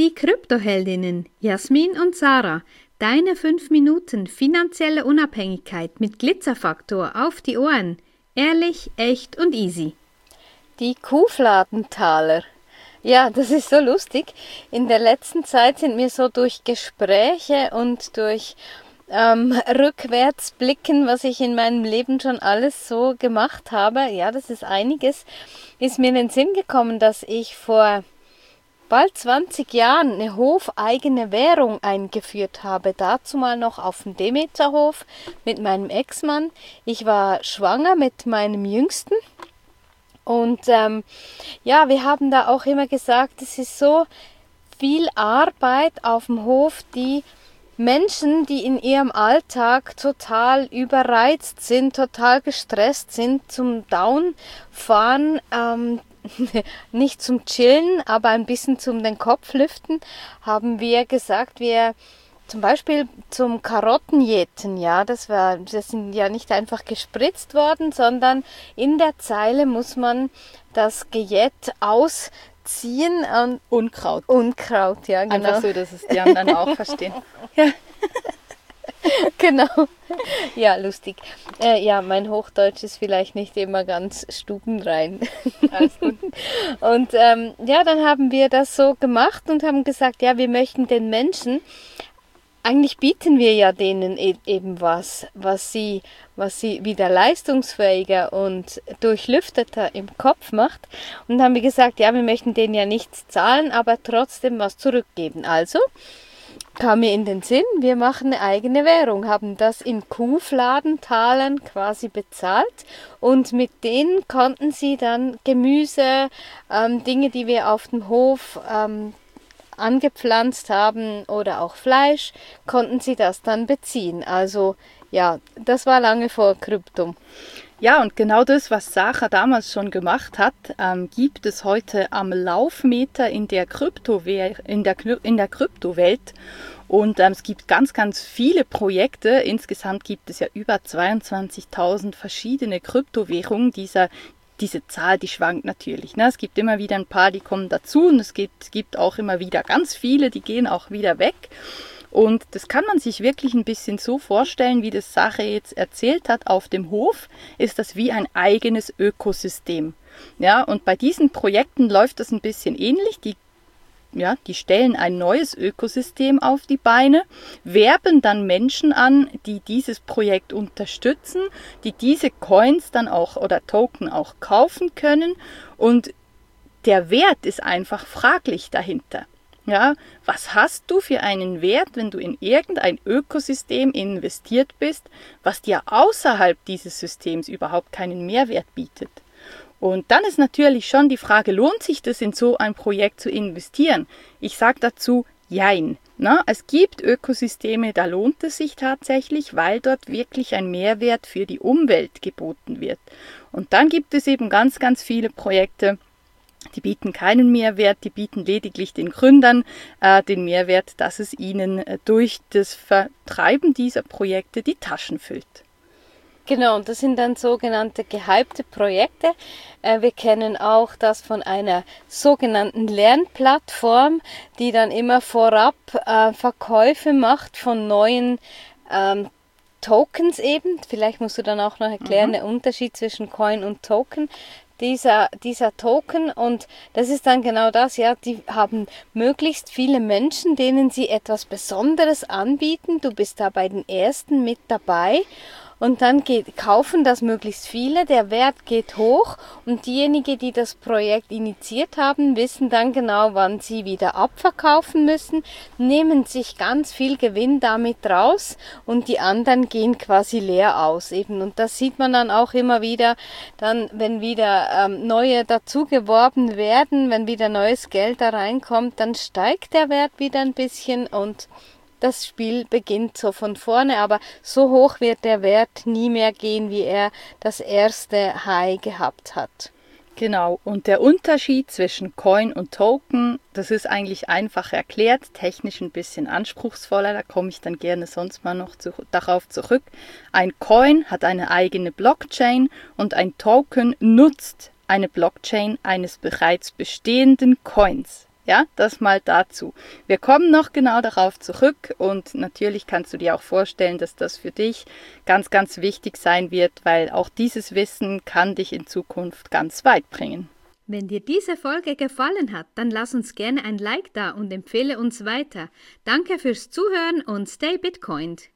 Die Kryptoheldinnen Jasmin und Sarah, deine 5 Minuten finanzielle Unabhängigkeit mit Glitzerfaktor auf die Ohren. Ehrlich, echt und easy. Die Kuhfladentaler. Ja, das ist so lustig. In der letzten Zeit sind mir so durch Gespräche und durch Rückwärtsblicken, was ich in meinem Leben schon alles so gemacht habe, ja, das ist einiges, ist mir in den Sinn gekommen, dass ich vor bald 20 Jahren eine hofeigene Währung eingeführt habe. Dazu mal noch auf dem Demeterhof mit meinem Ex-Mann. Ich war schwanger mit meinem Jüngsten. Und ja, wir haben da auch immer gesagt, es ist so viel Arbeit auf dem Hof, die Menschen, die in ihrem Alltag total überreizt sind, total gestresst sind, zum Downfahren, nicht zum Chillen, aber ein bisschen zum den Kopf lüften, haben wir gesagt, wir zum Beispiel zum Karottenjäten, ja, das sind ja nicht einfach gespritzt worden, sondern in der Zeile muss man das Gejät ausziehen. Unkraut. Unkraut, ja, genau. Einfach so, dass es die anderen auch verstehen. Ja. Genau. Ja, lustig. Ja, mein Hochdeutsch ist vielleicht nicht immer ganz stubenrein. Alles gut. Und ja, dann haben wir das so gemacht und haben gesagt, ja, wir möchten den Menschen, eigentlich bieten wir ja denen eben was sie wieder leistungsfähiger und durchlüfteter im Kopf macht. Und dann haben wir gesagt, ja, wir möchten denen ja nichts zahlen, aber trotzdem was zurückgeben. Also kam mir in den Sinn, wir machen eine eigene Währung, haben das in Kuhfladentalern quasi bezahlt und mit denen konnten sie dann Gemüse, Dinge, die wir auf dem Hof angepflanzt haben oder auch Fleisch, konnten sie das dann beziehen. Also ja, das war lange vor Krypto. Ja, und genau das, was Sarah damals schon gemacht hat, gibt es heute am Laufmeter in der Kryptowelt. Und es gibt ganz, ganz viele Projekte. Insgesamt gibt es ja über 22.000 verschiedene Kryptowährungen. Diese Zahl, die schwankt natürlich. Ne? Es gibt immer wieder ein paar, die kommen dazu und es gibt auch immer wieder ganz viele, die gehen auch wieder weg. Und das kann man sich wirklich ein bisschen so vorstellen, wie das Sarah jetzt erzählt hat. Auf dem Hof ist das wie ein eigenes Ökosystem. Ja, und bei diesen Projekten läuft das ein bisschen ähnlich. Die stellen ein neues Ökosystem auf die Beine, werben dann Menschen an, die dieses Projekt unterstützen, die diese Coins dann auch oder Token auch kaufen können. Und der Wert ist einfach fraglich dahinter. Ja, was hast du für einen Wert, wenn du in irgendein Ökosystem investiert bist, was dir außerhalb dieses Systems überhaupt keinen Mehrwert bietet? Und dann ist natürlich schon die Frage, lohnt sich das in so ein Projekt zu investieren? Ich sage dazu, jein. Na, es gibt Ökosysteme, da lohnt es sich tatsächlich, weil dort wirklich ein Mehrwert für die Umwelt geboten wird. Und dann gibt es eben ganz, ganz viele Projekte, die bieten keinen Mehrwert, die bieten lediglich den Gründern den Mehrwert, dass es ihnen durch das Vertreiben dieser Projekte die Taschen füllt. Genau, und das sind dann sogenannte gehypte Projekte. Wir kennen auch das von einer sogenannten Lernplattform, die dann immer vorab Verkäufe macht von neuen Tokens eben. Vielleicht musst du dann auch noch erklären, den Unterschied zwischen Coin und Token. Dieser Token, und das ist dann genau das, ja, die haben möglichst viele Menschen, denen sie etwas Besonderes anbieten. Du bist da bei den ersten mit dabei. Und dann kaufen das möglichst viele, der Wert geht hoch und diejenigen, die das Projekt initiiert haben, wissen dann genau, wann sie wieder abverkaufen müssen, nehmen sich ganz viel Gewinn damit raus und die anderen gehen quasi leer aus eben. Und das sieht man dann auch immer wieder, dann wenn wieder neue dazu geworben werden, wenn wieder neues Geld da reinkommt, dann steigt der Wert wieder ein bisschen und das Spiel beginnt so von vorne, aber so hoch wird der Wert nie mehr gehen, wie er das erste High gehabt hat. Genau, und der Unterschied zwischen Coin und Token, das ist eigentlich einfach erklärt, technisch ein bisschen anspruchsvoller, da komme ich dann gerne sonst mal noch darauf zurück. Ein Coin hat eine eigene Blockchain und ein Token nutzt eine Blockchain eines bereits bestehenden Coins. Ja, das mal dazu. Wir kommen noch genau darauf zurück und natürlich kannst du dir auch vorstellen, dass das für dich ganz, ganz wichtig sein wird, weil auch dieses Wissen kann dich in Zukunft ganz weit bringen. Wenn dir diese Folge gefallen hat, dann lass uns gerne ein Like da und empfehle uns weiter. Danke fürs Zuhören und stay Bitcoined!